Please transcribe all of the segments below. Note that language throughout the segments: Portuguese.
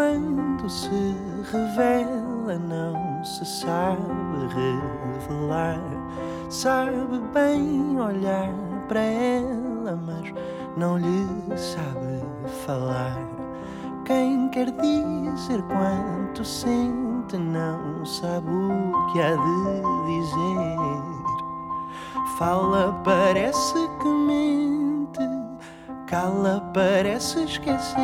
quando se revela, não se sabe revelar. Sabe bem olhar para ela, mas não lhe sabe falar. Quem quer dizer quanto sente, não sabe o que há de dizer. Fala, parece que mente, cala, parece esquecer.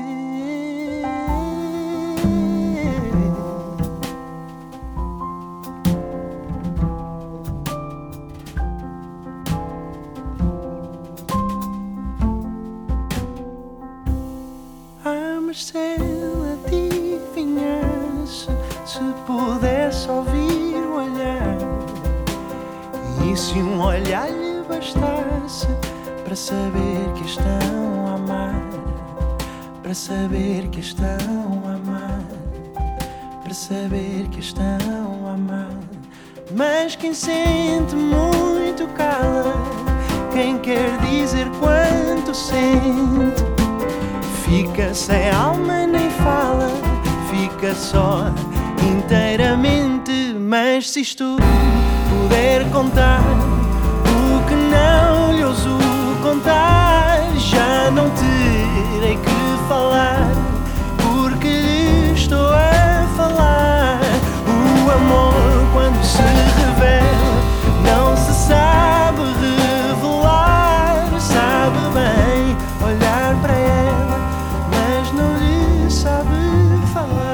A Marcela adivinhasse, se pudesse ouvir o olhar, e se um olhar lhe bastasse para saber que estão a amar, para saber que estão a amar, para saber que estão a amar. Mas quem sente muito cala, quem quer dizer quanto sente, fica sem alma nem fala, fica só inteiramente. Mas se isto puder contar o que não lhe ouso contar, já não terei que falar, porque lhe estou a falar. O amor, quando se revela, não se sabe revelar. Sabe bem olhar para ela, mas não lhe sabe falar.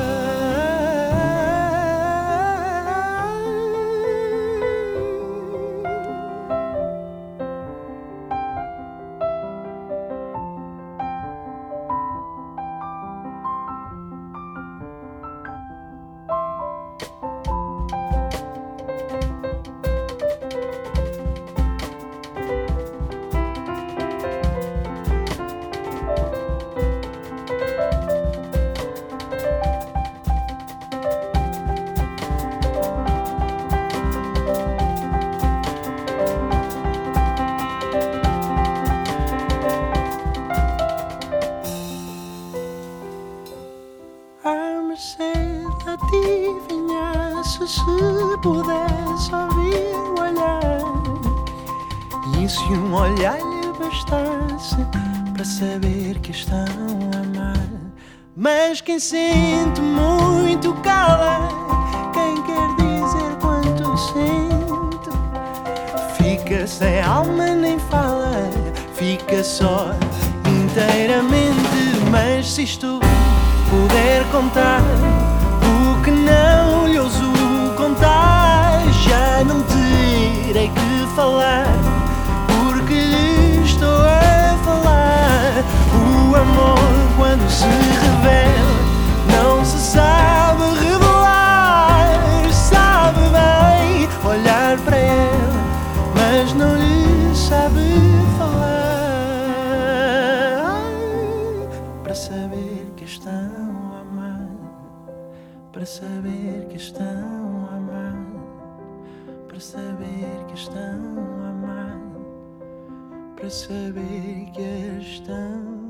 A Merced adivinhasse, se pudesse ouvir o olhar, e se um olhar lhe bastasse para saber que estão a amar. Mas quem sente muito cala, quem quer dizer quanto sente, fica sem alma nem fala, fica só inteiramente. Mas se isto puder contar o que não lhe ouso contar, já não terei que falar, porque lhe estou a falar. O amor, quando se revela, não se sabe revelar. Sabe bem olhar para ela, mas não lhe sabe falar. Para saber que estão a amar, para saber que estão a amar, para saber que estão a amar, para saber que estão